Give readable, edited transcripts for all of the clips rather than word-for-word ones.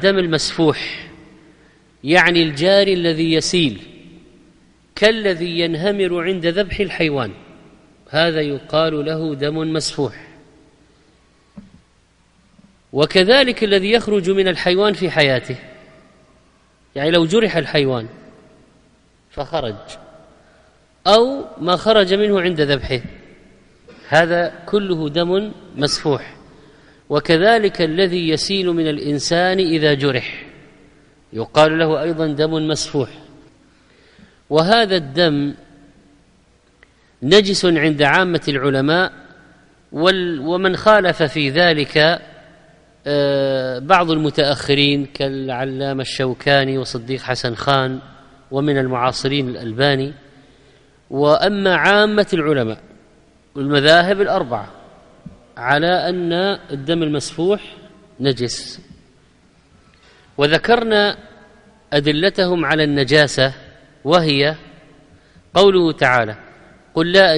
الدم المسفوح يعني الجاري الذي يسيل كالذي ينهمر عند ذبح الحيوان، هذا يقال له دم مسفوح. وكذلك الذي يخرج من الحيوان في حياته، يعني لو جرح الحيوان فخرج أو ما خرج منه عند ذبحه، هذا كله دم مسفوح. وكذلك الذي يسيل من الإنسان إذا جرح يقال له أيضا دم مسفوح. وهذا الدم نجس عند عامة العلماء، ومن خالف في ذلك بعض المتأخرين كالعلامة الشوكاني وصديق حسن خان ومن المعاصرين الألباني. وأما عامة العلماء والمذاهب الأربعة على أن الدم المسفوح نجس. وذكرنا أدلتهم على النجاسة، وهي قوله تعالى: قل لا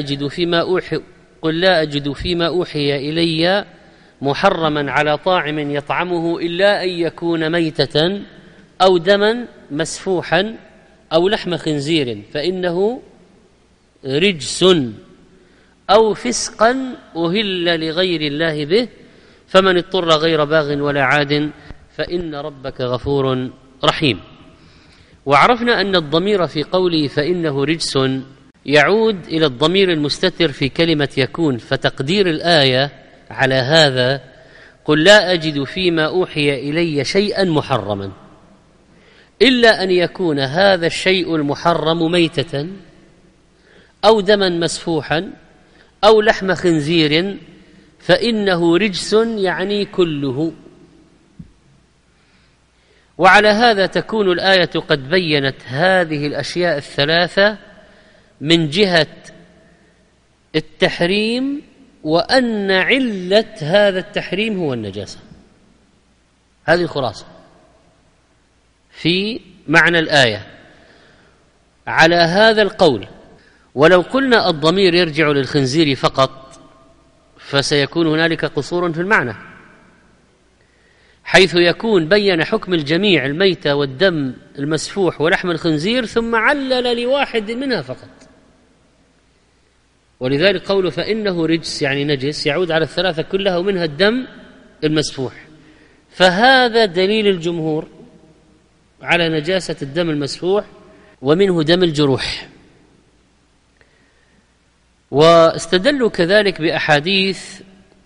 أجد فيما أوحي إلي محرما على طاعم يطعمه إلا أن يكون ميتة أو دما مسفوحا أو لحم خنزير فإنه رجس أو فسقا أهل لغير الله به فمن اضطر غير باغ ولا عاد فإن ربك غفور رحيم. وعرفنا أن الضمير في قوله فإنه رجس يعود إلى الضمير المستتر في كلمة يكون، فتقدير الآية على هذا: قل لا أجد فيما أوحي إلي شيئا محرما إلا أن يكون هذا الشيء المحرم ميتة أو دما مسفوحا أو لحم خنزير فإنه رجس، يعني كله. وعلى هذا تكون الآية قد بينت هذه الأشياء الثلاثة من جهة التحريم، وأن علة هذا التحريم هو النجاسة. هذه الخلاصة في معنى الآية على هذا القول. ولو قلنا الضمير يرجع للخنزير فقط فسيكون هنالك قصور في المعنى، حيث يكون بين حكم الجميع الميتة والدم المسفوح ولحم الخنزير ثم علل لواحد منها فقط. ولذلك قوله فإنه رجس يعني نجس يعود على الثلاثة كلها ومنها الدم المسفوح. فهذا دليل الجمهور على نجاسة الدم المسفوح ومنه دم الجروح. واستدلوا كذلك بأحاديث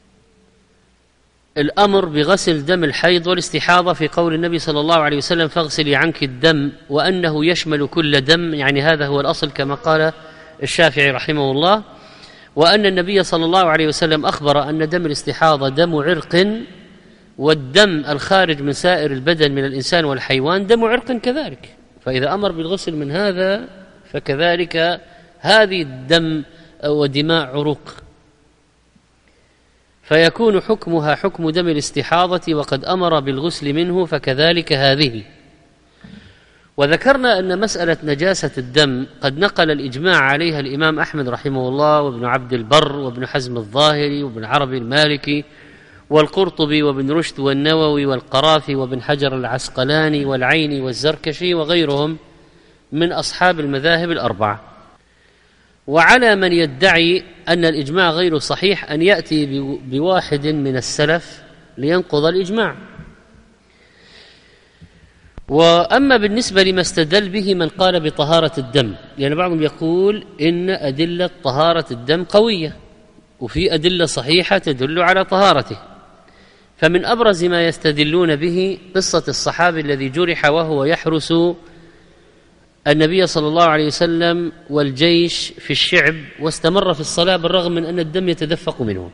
الأمر بغسل دم الحيض والاستحاضة في قول النبي صلى الله عليه وسلم فاغسلي عنك الدم، وأنه يشمل كل دم، يعني هذا هو الأصل كما قال الشافعي رحمه الله. وأن النبي صلى الله عليه وسلم أخبر أن دم الاستحاضة دم عرق، والدم الخارج من سائر البدن من الإنسان والحيوان دم عرق كذلك. فإذا أمر بالغسل من هذا فكذلك هذه الدم ودماء عروق، فيكون حكمها حكم دم الاستحاضة وقد أمر بالغسل منه، فكذلك هذه. وذكرنا أن مسألة نجاسة الدم قد نقل الإجماع عليها الإمام أحمد رحمه الله وابن عبد البر وابن حزم الظاهري وابن عربي المالكي والقرطبي وابن رشد والنووي والقرافي وابن حجر العسقلاني والعيني والزركشي وغيرهم من أصحاب المذاهب الأربعة. وعلى من يدعي أن الإجماع غير صحيح أن يأتي بواحد من السلف لينقض الإجماع. وأما بالنسبة لما استدل به من قال بطهارة الدم، لأن بعضهم يقول إن أدلة طهارة الدم قوية وفي أدلة صحيحة تدل على طهارته، فمن أبرز ما يستدلون به قصة الصحابي الذي جرح وهو يحرس النبي صلى الله عليه وسلم والجيش في الشعب واستمر في الصلاة بالرغم من أن الدم يتدفق منه.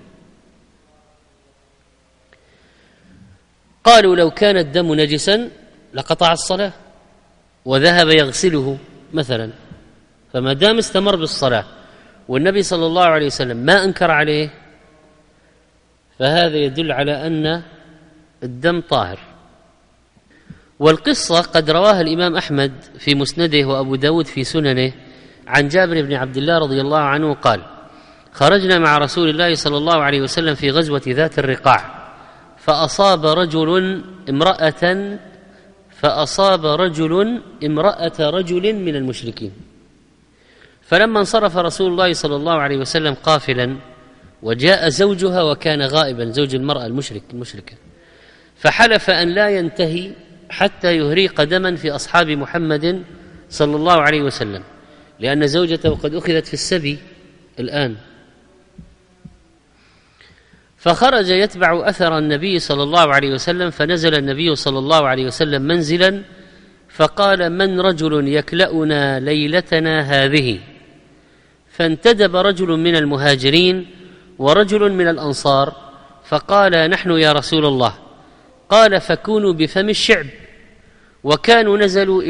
قالوا لو كان الدم نجسا لقطع الصلاة وذهب يغسله مثلا، فما دام استمر بالصلاة والنبي صلى الله عليه وسلم ما أنكر عليه فهذا يدل على أن الدم طاهر. والقصة قد رواها الإمام أحمد في مسنده وأبو داود في سننه عن جابر بن عبد الله رضي الله عنه قال: خرجنا مع رسول الله صلى الله عليه وسلم في غزوة ذات الرقاع، فأصاب رجل امرأة فأصاب رجل امرأة رجل من المشركين، فلما انصرف رسول الله صلى الله عليه وسلم قافلا وجاء زوجها وكان غائبا، زوج المرأة المشركة، فحلف أن لا ينتهي حتى يهريق دما في أصحاب محمد صلى الله عليه وسلم، لأن زوجته قد أخذت في السبي الآن. فخرج يتبع أثر النبي صلى الله عليه وسلم، فنزل النبي صلى الله عليه وسلم منزلا فقال: من رجل يكلأنا ليلتنا هذه؟ فانتدب رجل من المهاجرين ورجل من الأنصار فقال: نحن يا رسول الله. قال: فكونوا بفم الشعب. وكانوا نزلوا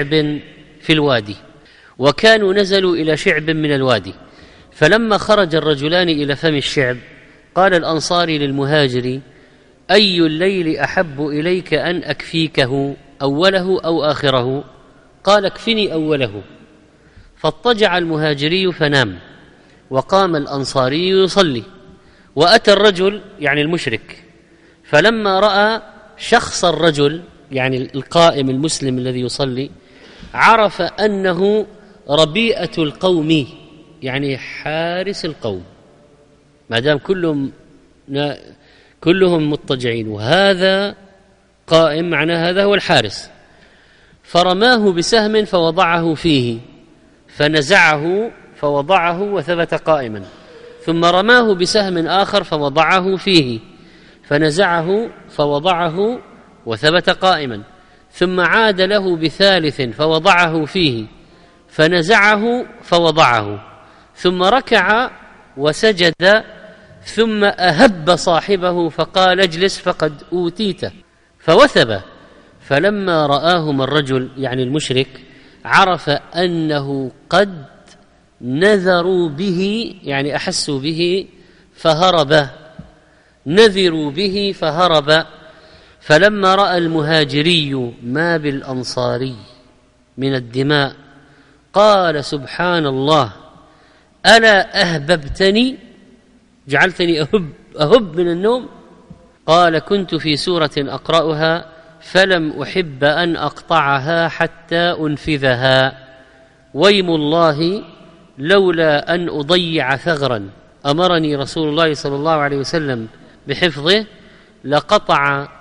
إلى شعب من الوادي. فلما خرج الرجلان إلى فم الشعب قال الأنصاري للمهاجر: أي الليل أحب إليك أن أكفيكه، أوله أو آخره؟ قال: اكفني أوله. فاضطجع المهاجري فنام، وقام الأنصاري يصلي، وأتى الرجل يعني المشرك، فلما رأى شخص الرجل يعني القائم المسلم الذي يصلي عرف أنه ربيئة القوم، يعني حارس القوم، ما دام كلهم مضطجعين وهذا قائم، معناه هذا هو الحارس. فرماه بسهم فوضعه فيه، فنزعه فوضعه وثبت قائما، ثم رماه بسهم آخر فوضعه فيه، فنزعه فوضعه وثبت قائما، ثم عاد له بثالث فوضعه فيه، فنزعه فوضعه، ثم ركع وسجد، ثم أهب صاحبه فقال: اجلس فقد أوتيت، فوثب. فلما رآهما الرجل يعني المشرك عرف أنه قد نذروا به، يعني أحسوا به فهرب، نذروا به فهرب. فلما رأى المهاجري ما بالأنصاري من الدماء قال: سبحان الله، ألا أهببتني، جعلتني أهب من النوم؟ قال: كنت في سورة أقرأها فلم أحب أن أقطعها حتى أنفذها، ويم الله لولا أن أضيع ثغرا أمرني رسول الله صلى الله عليه وسلم بحفظه لقطع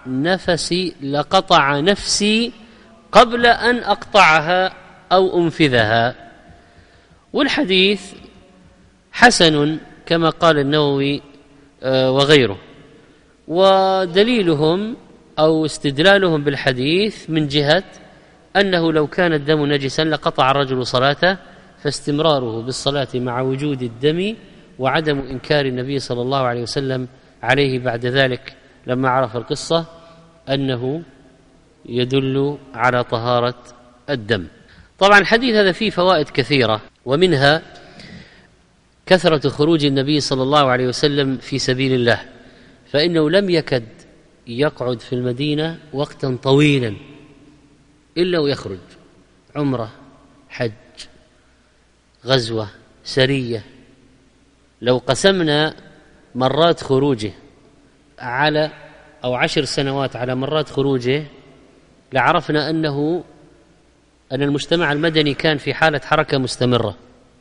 نفسي قبل أن أقطعها أو أنفذها. والحديث حسن كما قال النووي وغيره، ودليلهم أو استدلالهم بالحديث من جهة أنه لو كان الدم نجسا لقطع الرجل صلاته، فاستمراره بالصلاة مع وجود الدم وعدم إنكار النبي صلى الله عليه وسلم عليه بعد ذلك لما عرف القصة أنه يدل على طهارة الدم. طبعا الحديث هذا فيه فوائد كثيرة، ومنها كثرة خروج النبي صلى الله عليه وسلم في سبيل الله، فإنه لم يكد يقعد في المدينة وقتا طويلا إلا ويخرج، عمرة، حج، غزوة، سرية. لو قسمنا مرات خروجه على 10 سنوات على مرات خروجه لعرفنا أن المجتمع المدني كان في حالة حركة مستمرة.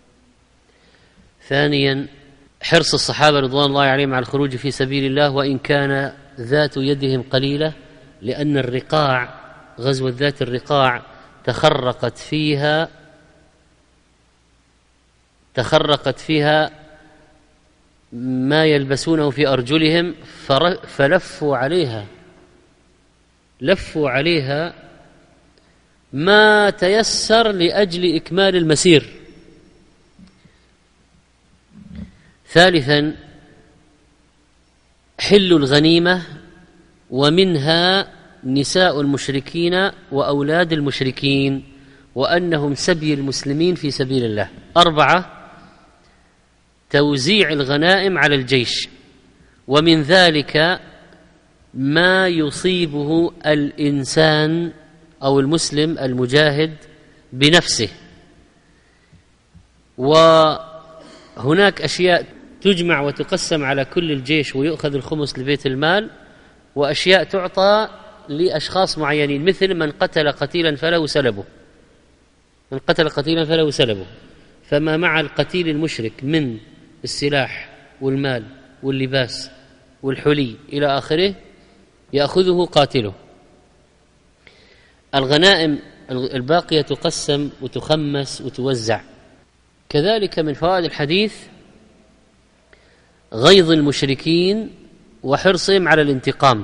ثانيا، حرص الصحابة رضوان الله عليهم على الخروج في سبيل الله وإن كان ذات يدهم قليلة، لأن الرقاع، غزوة ذات الرقاع تخرقت فيها ما يلبسونه في أرجلهم، فلفوا عليها ما تيسر لأجل إكمال المسير. ثالثا، حل الغنيمة، ومنها نساء المشركين وأولاد المشركين، وأنهم سبي المسلمين في سبيل الله. 4، توزيع الغنائم على الجيش، ومن ذلك ما يصيبه الإنسان أو المسلم المجاهد بنفسه، وهناك أشياء تجمع وتقسم على كل الجيش ويؤخذ الخمس لبيت المال، وأشياء تعطى لأشخاص معينين، مثل من قتل قتيلا فله سلبه، من قتل قتيلا فله سلبه، فما مع القتيل المشرك من السلاح والمال واللباس والحلي إلى آخره يأخذه قاتله. الغنائم الباقية تقسم وتخمس وتوزع. كذلك من فوائد الحديث غيظ المشركين وحرصهم على الانتقام،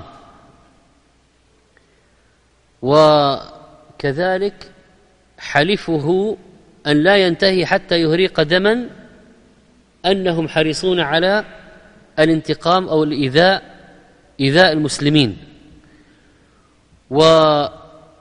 وكذلك حلفه أن لا ينتهي حتى يهريق دما، أنهم حريصون على الانتقام أو الإيذاء المسلمين. وما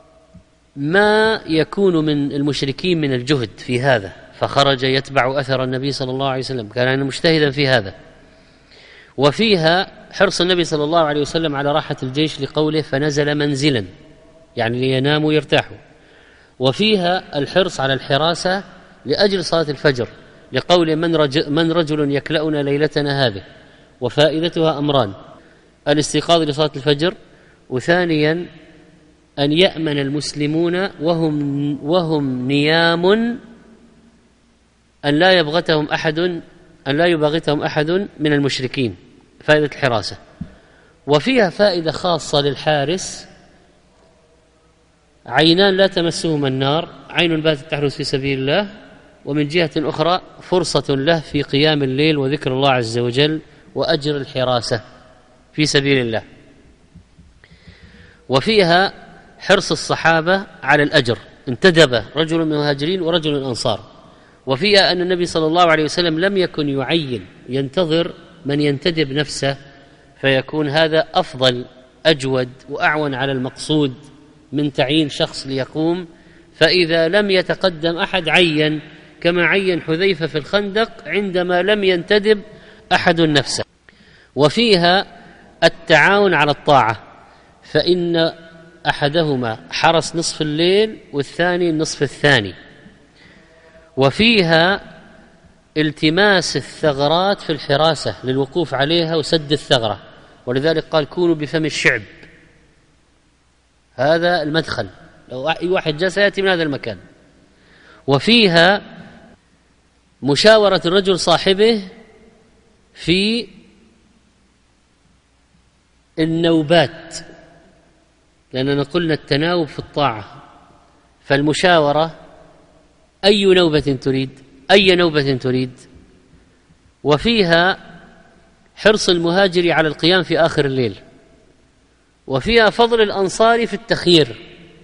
يكون من المشركين من الجهد في هذا، فخرج يتبع أثر النبي صلى الله عليه وسلم، كان مجتهدا في هذا. وفيها حرص النبي صلى الله عليه وسلم على راحة الجيش لقوله فنزل منزلا، يعني ليناموا ويرتاحوا. وفيها الحرص على الحراسة لأجل صلاة الفجر لقول من رجل يكلأنا ليلتنا هذه. وفائدتها أمران: الاستيقاظ لصلاة الفجر، وثانيا أن يأمن المسلمون وهم نيام أن لا يبغتهم أحد من المشركين، فائدة الحراسة. وفيها فائدة خاصة للحارس: عينان لا تمسهما النار، عين باتت تحرس في سبيل الله، ومن جهة أخرى فرصة له في قيام الليل وذكر الله عز وجل وأجر الحراسة في سبيل الله. وفيها حرص الصحابة على الأجر، انتدب رجل من المهاجرين ورجل من الأنصار. وفيها أن النبي صلى الله عليه وسلم لم يكن يعين، ينتظر من ينتدب نفسه، فيكون هذا أفضل أجود وأعون على المقصود من تعيين شخص ليقوم. فإذا لم يتقدم أحد عين، كما عين حذيفة في الخندق عندما لم ينتدب أحد نفسه. وفيها التعاون على الطاعة، فإن أحدهما حرس نصف الليل والثاني النصف الثاني. وفيها التماس الثغرات في الحراسة للوقوف عليها وسد الثغرة، ولذلك قال كونوا بفم الشعب، هذا المدخل، لو أي واحد جاء سيأتي من هذا المكان. وفيها مشاورة الرجل صاحبه في النوبات، لأننا قلنا التناوب في الطاعة، فالمشاورة أي نوبة تريد. وفيها حرص المهاجر على القيام في آخر الليل. وفيها فضل الأنصار في التخيير.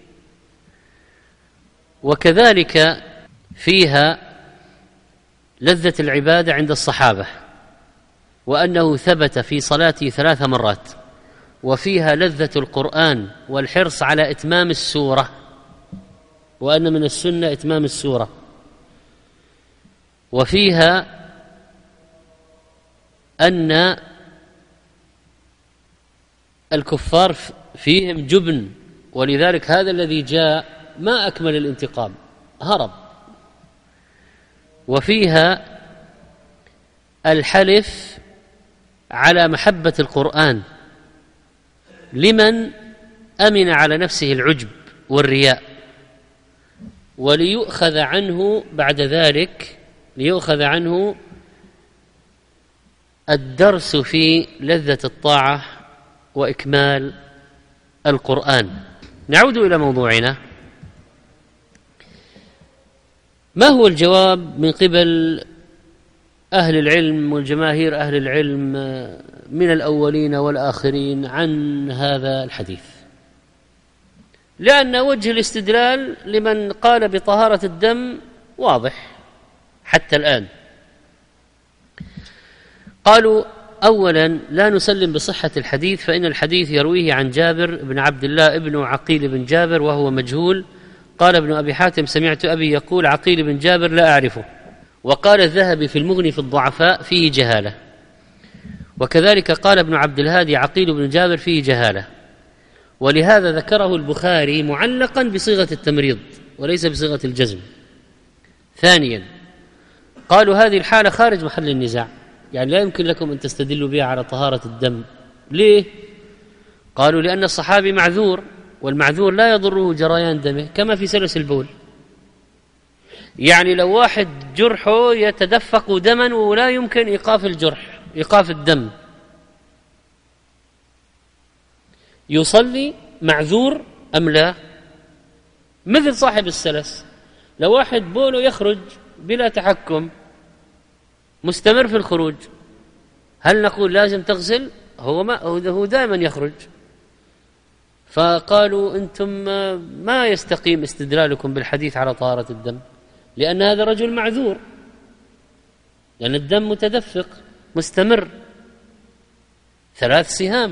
وكذلك فيها لذة العبادة عند الصحابة، وأنه ثبت في صلاته 3 مرات. وفيها لذة القرآن والحرص على إتمام السورة، وأن من السنة إتمام السورة. وفيها أن الكفار فيهم جبن، ولذلك هذا الذي جاء ما أكمل الانتقام، هرب. وفيها الحلف على محبة القرآن لمن أمن على نفسه العجب والرياء، وليؤخذ عنه بعد ذلك الدرس في لذة الطاعة وإكمال القرآن. نعود إلى موضوعنا. ما هو الجواب من قبل أهل العلم والجماهير أهل العلم من الأولين والآخرين عن هذا الحديث؟ لأن وجه الاستدلال لمن قال بطهارة الدم واضح حتى الآن. قالوا: أولا لا نسلم بصحة الحديث، فإن الحديث يرويه عن جابر بن عبد الله ابن عقيل بن جابر وهو مجهول. قال ابن أبي حاتم: سمعت أبي يقول عقيل بن جابر لا أعرفه. وقال الذهبي في المغني في الضعفاء فيه جهالة. وكذلك قال ابن عبد الهادي عقيل بن جابر فيه جهالة، ولهذا ذكره البخاري معلقا بصيغة التمريض وليس بصيغة الجزم. ثانيا قالوا هذه الحالة خارج محل النزاع، يعني لا يمكن لكم أن تستدلوا بها على طهارة الدم. ليه؟ قالوا لأن الصحابي معذور، والمعذور لا يضره جريان دمه كما في سلس البول. يعني لو واحد جرحه يتدفق دما ولا يمكن إيقاف الجرح، إيقاف الدم، يصلي معذور أم لا؟ مثل صاحب السلس، لو واحد بوله يخرج بلا تحكم مستمر في الخروج، هل نقول لازم تغسل؟ هو دائما يخرج. فقالوا أنتم ما يستقيم استدلالكم بالحديث على طهارة الدم، لأن هذا رجل معذور، لأن الدم متدفق مستمر 3 سهام.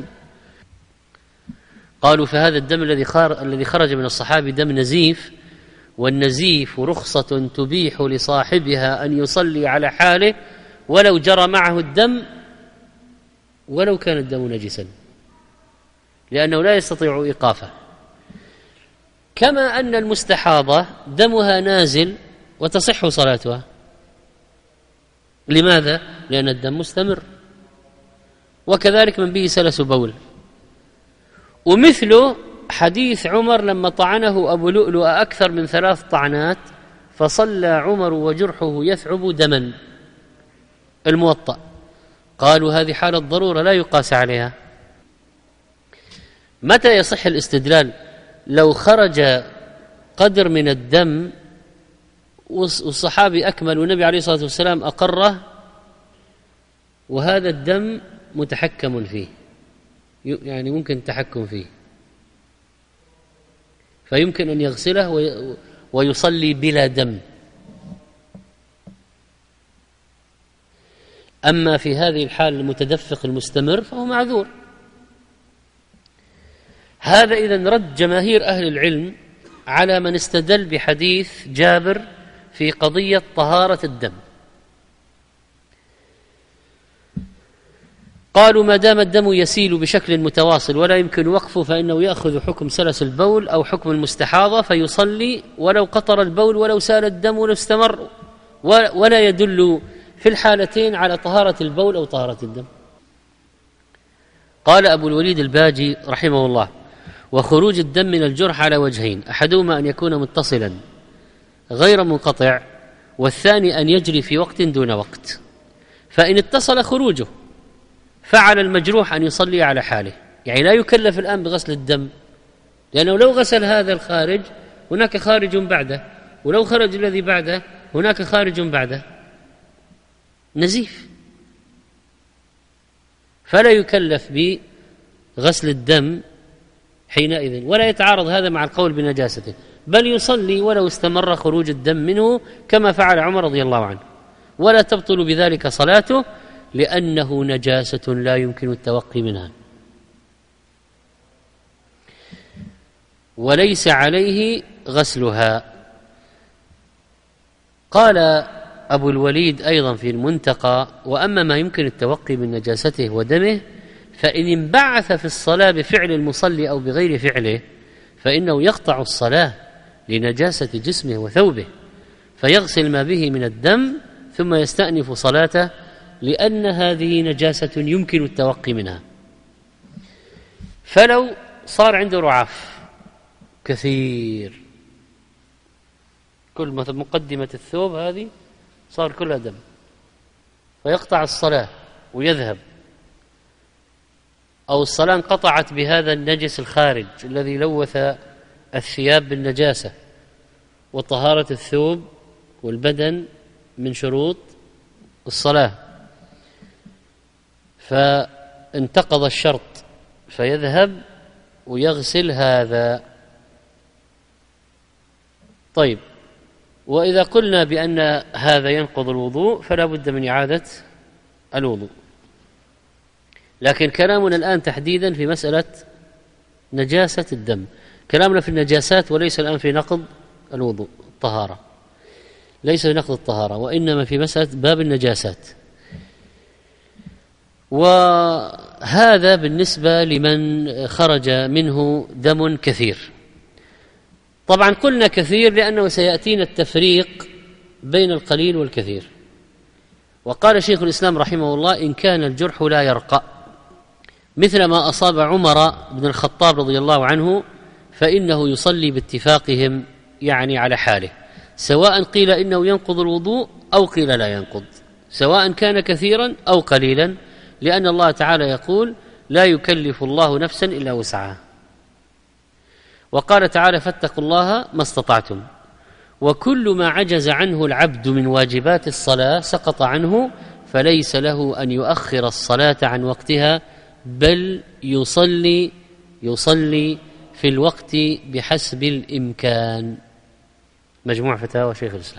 قالوا فهذا الدم الذي خرج من الصحابي دم نزيف، والنزيف رخصة تبيح لصاحبها أن يصلي على حاله ولو جرى معه الدم ولو كان الدم نجسا، لأنه لا يستطيع إيقافه. كما أن المستحاضة دمها نازل وتصح صلاتها. لماذا؟ لأن الدم مستمر. وكذلك من به سلس بول. ومثله حديث عمر لما طعنه أبو لؤلؤ أكثر من 3 طعنات فصلى عمر وجرحه يثعب دما، الموطأ. قالوا هذه حالة ضرورة لا يقاس عليها. متى يصح الاستدلال؟ لو خرج قدر من الدم والصحابي أكمل والنبي عليه الصلاة والسلام أقره، وهذا الدم متحكم فيه، يعني ممكن التحكم فيه، فيمكن أن يغسله ويصلي بلا دم. أما في هذه الحال المتدفق المستمر فهو معذور. هذا إذن رد جماهير أهل العلم على من استدل بحديث جابر في قضية طهارة الدم. قالوا ما دام الدم يسيل بشكل متواصل ولا يمكن وقفه فإنه يأخذ حكم سلس البول أو حكم المستحاضة فيصلي ولو قطر البول ولو سال الدم ولو استمر، ولا يدل في الحالتين على طهارة البول أو طهارة الدم. قال أبو الوليد الباجي رحمه الله: وخروج الدم من الجرح على وجهين، أحدهما أن يكون متصلا غير منقطع، والثاني أن يجري في وقت دون وقت. فإن اتصل خروجه فعل المجروح أن يصلي على حاله، يعني لا يكلف الآن بغسل الدم، لأنه لو غسل هذا الخارج هناك خارج بعده، ولو خرج الذي بعده هناك خارج بعده، نزيف، فلا يكلف بغسل الدم حينئذ، ولا يتعارض هذا مع القول بنجاسته، بل يصلي ولو استمر خروج الدم منه كما فعل عمر رضي الله عنه، ولا تبطل بذلك صلاته لأنه نجاسة لا يمكن التوقي منها، وليس عليه غسلها. قال أبو الوليد أيضا في المنتقى: وأما ما يمكن التوقي من نجاسته ودمه فإن انبعث في الصلاة بفعل المصلي أو بغير فعله فإنه يقطع الصلاة لنجاسة جسمه وثوبه، فيغسل ما به من الدم ثم يستأنف صلاته، لأن هذه نجاسة يمكن التوقي منها. فلو صار عنده رعاف كثير، كل مقدمة الثوب هذه صار كلها دم، فيقطع الصلاة ويذهب، أو الصلاة انقطعت بهذا النجس الخارج الذي لوث الثياب بالنجاسة، وطهارة الثوب والبدن من شروط الصلاة، فانتقض الشرط فيذهب ويغسل هذا. طيب، وإذا قلنا بأن هذا ينقض الوضوء فلا بد من إعادة الوضوء. لكن كلامنا الآن تحديدا في مسألة نجاسة الدم، كلامنا في النجاسات وليس الآن في نقض الوضوء الطهارة، ليس في نقض الطهارة، وإنما في مسألة باب النجاسات. وهذا بالنسبة لمن خرج منه دم كثير. طبعا قلنا كثير لأنه سيأتينا التفريق بين القليل والكثير. وقال شيخ الإسلام رحمه الله: إن كان الجرح لا يرقى مثل ما أصاب عمر بن الخطاب رضي الله عنه، فإنه يصلي باتفاقهم يعني على حاله، سواء قيل إنه ينقض الوضوء أو قيل لا ينقض، سواء كان كثيرا أو قليلا، لأن الله تعالى يقول: لا يكلف الله نفسا إلا وسعها. وقال تعالى: فاتقوا الله ما استطعتم. وكل ما عجز عنه العبد من واجبات الصلاة سقط عنه، فليس له أن يؤخر الصلاة عن وقتها، بل يصلي في الوقت بحسب الإمكان. مجموع فتاوى شيخ الإسلام.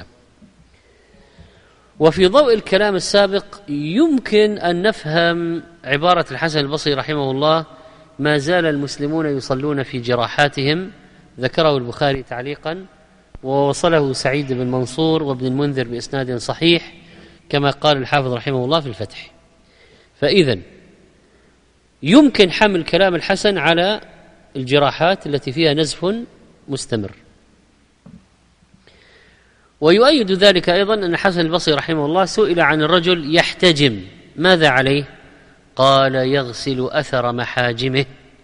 وفي ضوء الكلام السابق يمكن أن نفهم عبارة الحسن البصري رحمه الله: ما زال المسلمون يصلون في جراحاتهم، ذكره البخاري تعليقا، ووصله سعيد بن منصور وابن المنذر بإسناد صحيح، كما قال الحافظ رحمه الله في الفتح. فإذن يمكن حمل كلام الحسن على الجراحات التي فيها نزف مستمر. ويؤيد ذلك أيضا أن الحسن البصري رحمه الله سئل عن الرجل يحتجم، ماذا عليه؟ قال: يغسل أثر محاجمه.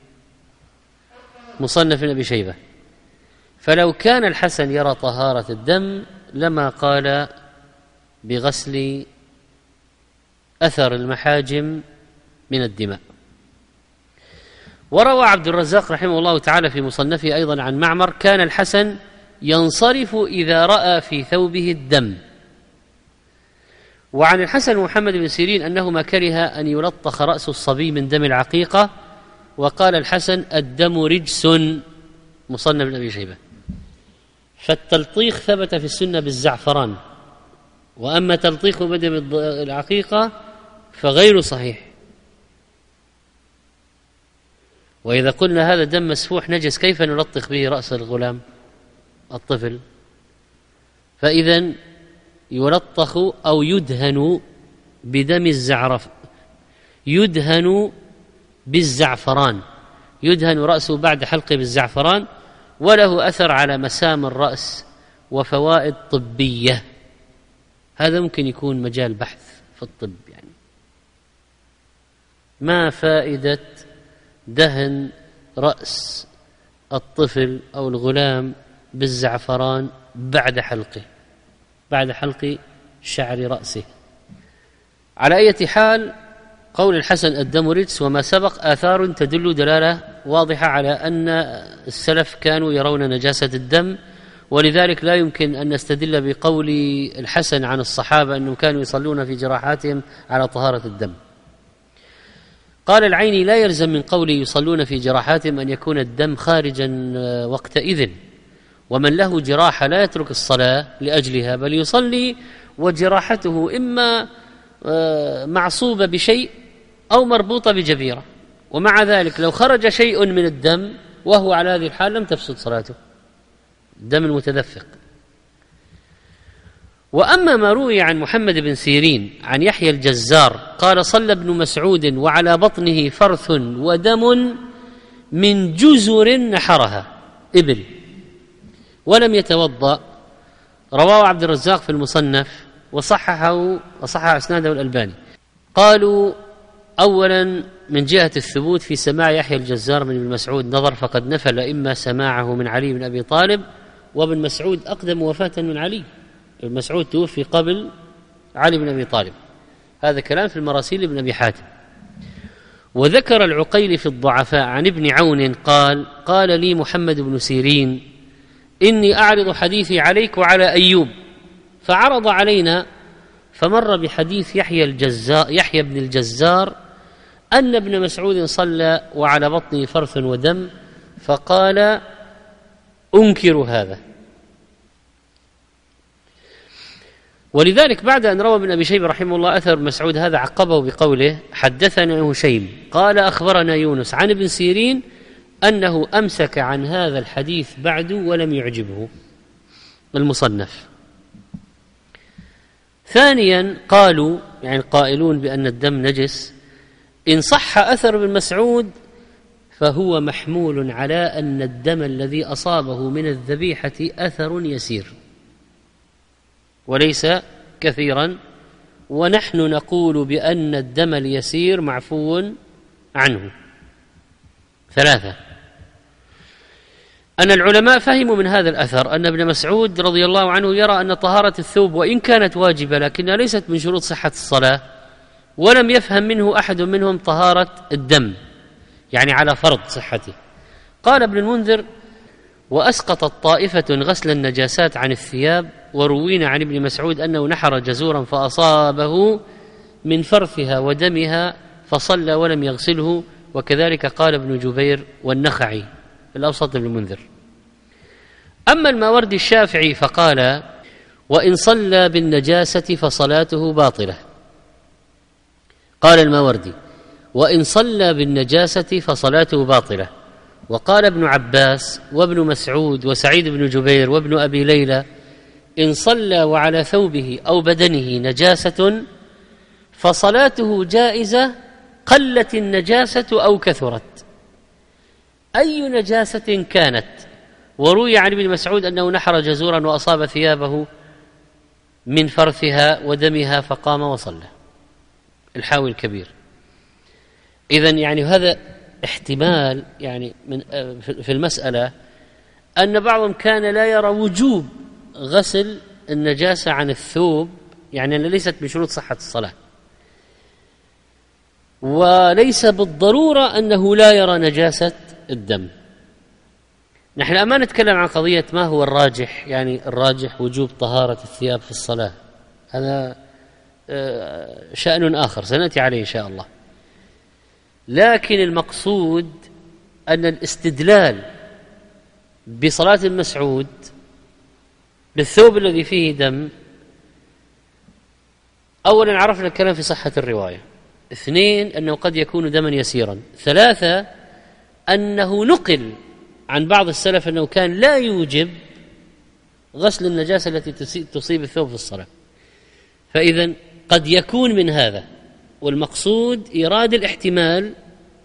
مصنف أبي شيبة. فلو كان الحسن يرى طهارة الدم لما قال بغسل أثر المحاجم من الدماء. وروى عبد الرزاق رحمه الله تعالى في مصنفه أيضا عن معمر: كان الحسن ينصرف إذا رأى في ثوبه الدم. وعن الحسن محمد بن سيرين أنه ما كره أن يلطخ رأس الصبي من دم العقيقة، وقال الحسن: الدم رجس. مصنف أبي شيبة. فالتلطيخ ثبت في السنة بالزعفران، وأما تلطيخ بدم العقيقة فغير صحيح. وإذا قلنا هذا دم مسفوح نجس، كيف نلطخ به رأس الغلام الطفل؟ فإذن يلطخ أو يدهن بدم الزعرف، يدهن بالزعفران، يدهن رأسه بعد حلقه بالزعفران، وله أثر على مسام الرأس وفوائد طبية. هذا ممكن يكون مجال بحث في الطب. يعني ما فائدة دهن رأس الطفل أو الغلام بالزعفران بعد حلق شعر رأسه؟ على أي حال، قول الحسن الدم رجس وما سبق آثار تدل دلالة واضحة على أن السلف كانوا يرون نجاسة الدم، ولذلك لا يمكن أن نستدل بقول الحسن عن الصحابة أنهم كانوا يصلون في جراحاتهم على طهارة الدم. قال العيني: لا يلزم من قوله يصلون في جراحاتهم أن يكون الدم خارجا وقتئذ، ومن له جراحة لا يترك الصلاة لأجلها، بل يصلي وجراحته إما معصوبة بشيء أو مربوطة بجبيرة، ومع ذلك لو خرج شيء من الدم وهو على هذه الحال لم تفسد صلاته، الدم المتدفق. وأما ما روي عن محمد بن سيرين عن يحيى الجزار قال: صلى ابن مسعود وعلى بطنه فرث ودم من جزر نحرها إبل ولم يتوضأ، رواه عبد الرزاق في المصنف وصحح إسناده الألباني. قالوا: أولا من جهة الثبوت في سماع يحيى الجزار من ابن مسعود نظر، فقد نفى الأئمة سماعه من علي بن أبي طالب، وابن مسعود أقدم وفاة من علي، ابن مسعود توفي قبل علي بن أبي طالب. هذا كلام في المراسيل ابن أبي حاتم. وذكر العقيلي في الضعفاء عن ابن عون قال لي محمد بن سيرين: إني أعرض حديثي عليك وعلى أيوب، فعرض علينا فمر بحديث يحيى بن الجزار أن ابن مسعود صلى وعلى بطنه فرث ودم، فقال: أنكر هذا. ولذلك بعد أن روى ابن أبي شيبة رحمه الله أثر مسعود هذا عقبه بقوله: حدثنا هشيم قال أخبرنا يونس عن ابن سيرين أنه أمسك عن هذا الحديث بعد ولم يعجبه المصنف. ثانيا قالوا، يعني القائلون بأن الدم نجس، إن صح أثر ابن مسعود فهو محمول على أن الدم الذي أصابه من الذبيحة أثر يسير وليس كثيرا، ونحن نقول بأن الدم اليسير معفو عنه ثلاثة. أن العلماء فهموا من هذا الأثر أن ابن مسعود رضي الله عنه يرى أن طهارة الثوب وإن كانت واجبة لكنها ليست من شروط صحة الصلاة، ولم يفهم منه أحد منهم طهارة الدم، يعني على فرض صحته. قال ابن المنذر: وأسقطت طائفة غسل النجاسات عن الثياب، وروينا عن ابن مسعود أنه نحر جزورا فأصابه من فرثها ودمها فصلى ولم يغسله، وكذلك قال ابن جبير والنخعي الأوسط ابن المنذر. أما الماوردي الشافعي فقال: وإن صلى بالنجاسة فصلاته باطلة. قال الماوردي: وإن صلى بالنجاسة فصلاته باطلة. وقال ابن عباس وابن مسعود وسعيد بن جبير وابن أبي ليلى: إن صلى وعلى ثوبه أو بدنه نجاسة فصلاته جائزة قلت النجاسة أو كثرت، أي نجاسة كانت. وروي عن ابن مسعود أنه نحر جزورا وأصاب ثيابه من فرثها ودمها فقام وصلى. الحاوي الكبير. إذن يعني هذا احتمال يعني في المسألة أن بعضهم كان لا يرى وجوب غسل النجاسة عن الثوب، يعني أن ليست من شروط صحة الصلاة، وليس بالضرورة أنه لا يرى نجاسة الدم. نحن الآن نتكلم عن قضية ما هو الراجح، يعني الراجح وجوب طهارة الثياب في الصلاة، هذا شأن آخر سنأتي عليه إن شاء الله. لكن المقصود أن الاستدلال بصلاة المسعود بالثوب الذي فيه دم، أولا عرفنا الكلام في صحة الرواية، اثنين أنه قد يكون دما يسيرا، ثلاثة أنه نقل عن بعض السلف أنه كان لا يوجب غسل النجاسة التي تصيب الثوب في الصلاة. فإذا قد يكون من هذا، والمقصود إيراد الاحتمال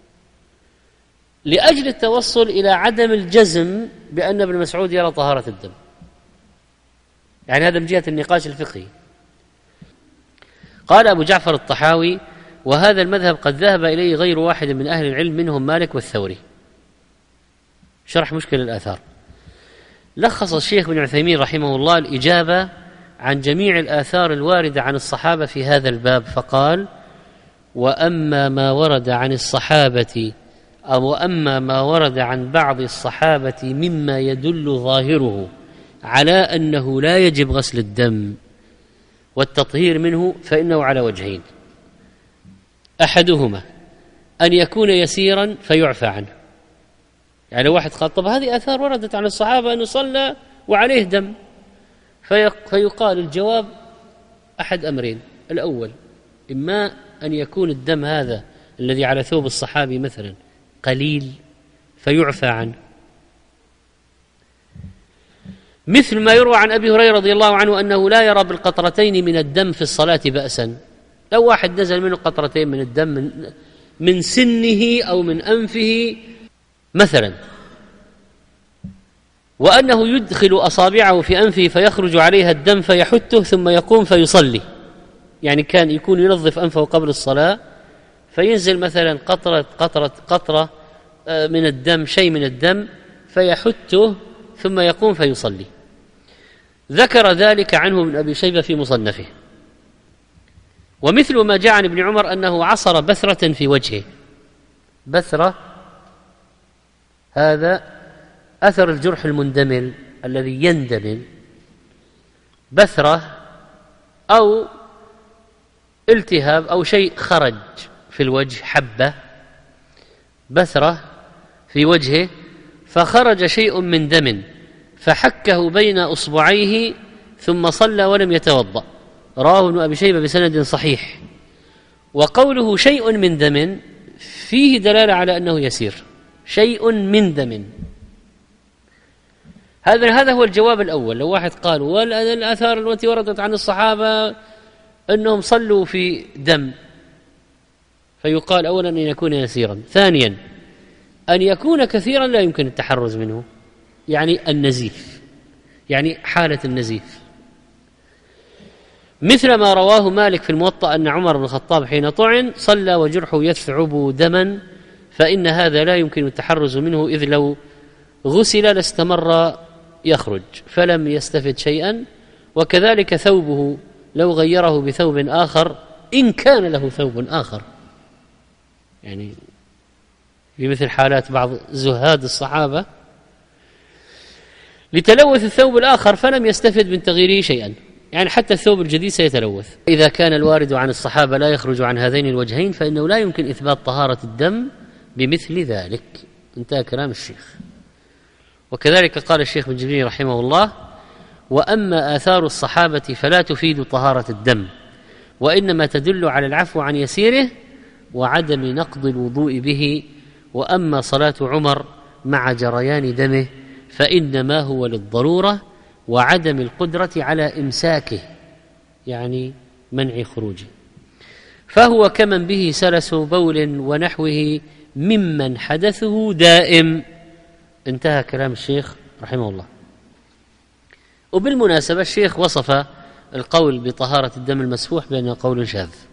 لأجل التوصل إلى عدم الجزم بأن ابن مسعود يرى طهارة الدم، يعني هذا من جهة النقاش الفقهي. قال أبو جعفر الطحاوي: وهذا المذهب قد ذهب إليه غير واحد من أهل العلم منهم مالك والثوري. شرح مشكل الآثار. لخص الشيخ بن عثيمين رحمه الله الإجابة عن جميع الآثار الواردة عن الصحابة في هذا الباب، فقال: وأما ما ورد عن الصحابة أو أما ما ورد عن بعض الصحابة مما يدل ظاهره على أنه لا يجب غسل الدم والتطهير منه فإنه على وجهين: أحدهما أن يكون يسيرا فيعفى عنه، يعني لو واحد قال طب هذه آثار وردت عن الصحابة أنه صلى وعليه دم، فيقال الجواب أحد أمرين: الأول إما أن يكون الدم هذا الذي على ثوب الصحابي مثلا قليل فيعفى عنه، مثل ما يروى عن أبي هريرة رضي الله عنه أنه لا يرى بالقطرتين من الدم في الصلاة بأسا. لو واحد نزل منه قطرتين من الدم من سنه أو من أنفه مثلا، وأنه يدخل أصابعه في أنفه فيخرج عليها الدم فيحته ثم يقوم فيصلي، يعني كان يكون ينظف أنفه قبل الصلاة فينزل مثلا قطرة من الدم، شيء من الدم، فيحته ثم يقوم فيصلي. ذكر ذلك عنه ابن أبي شيبة في مصنفه. ومثل ما جاء عن ابن عمر أنه عصر بثرة في وجهه. بثرة هذا أثر الجرح المندمل الذي يندمل، بثرة أو التهاب أو شيء خرج في الوجه، حبة بثرة في وجهه فخرج شيء من دم فحكه بين أصبعيه ثم صلى ولم يتوضأ. رواه ابن أبي شيبة بسند صحيح. وقوله شيء من دم فيه دلالة على أنه يسير، شيء من دم. هذا هو الجواب الأول. لو واحد قال والآثار التي وردت عن الصحابة أنهم صلوا في دم، فيقال أولا أن يكون يسيرا، ثانيا أن يكون كثيرا لا يمكن التحرز منه، يعني النزيف، يعني حالة النزيف، مثل ما رواه مالك في الموطأ أن عمر بن الخطاب حين طعن صلى وجرحه يثعب دما فإن هذا لا يمكن التحرز منه، إذ لو غسل لاستمر يخرج فلم يستفد شيئا. وكذلك ثوبه لو غيره بثوب آخر إن كان له ثوب آخر، يعني في مثل حالات بعض زهاد الصحابة لتلوث الثوب الآخر فلم يستفد من تغييره شيئا، يعني حتى الثوب الجديد سيتلوث. إذا كان الوارد عن الصحابة لا يخرج عن هذين الوجهين فإنه لا يمكن إثبات طهارة الدم بمثل ذلك. انتهى كلام الشيخ. وكذلك قال الشيخ بن جبرين رحمه الله: وأما آثار الصحابة فلا تفيد طهارة الدم، وإنما تدل على العفو عن يسيره وعدم نقض الوضوء به. وأما صلاة عمر مع جريان دمه فإنما هو للضرورة وعدم القدرة على إمساكه، يعني منع خروجه، فهو كمن به سلس بول ونحوه ممن حدثه دائم. انتهى كلام الشيخ رحمه الله. وبالمناسبة الشيخ وصف القول بطهارة الدم المسفوح بأنه قول شاذ،